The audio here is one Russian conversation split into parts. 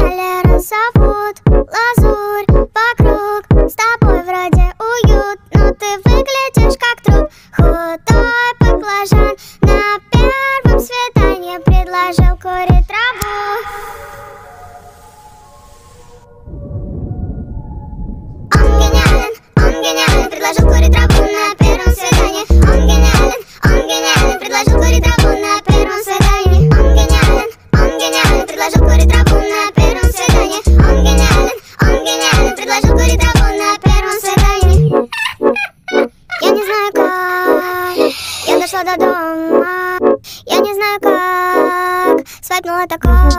Валера зовут, лазурь вокруг. С тобой вроде уют, но ты выглядишь как труп. Худой баклажан на первом свидании предложил курить траву. Он гениален, предложил курить траву на первом свидании. Он гениален, предложил курить траву на первом свидании. Он гениален, предложил курить траву на первом свидании. Он гениален, предложил курить траву на первом свидании. Я не знаю как, я дошла до дома. Я не знаю как, свайпнула такого.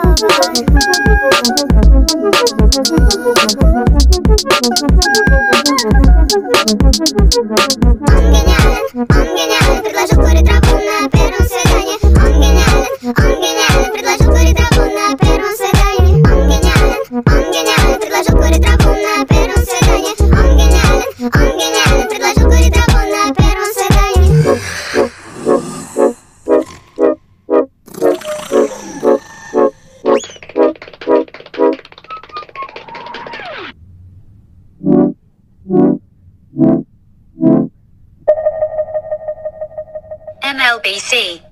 Он гениален, предложил курить траву на первом свидании. Он гениален, предложил курить траву на первом свидании. Он гениален, предложил курить траву на первом свидании. Он гениален, предложил курить траву на первом свидании. MLBC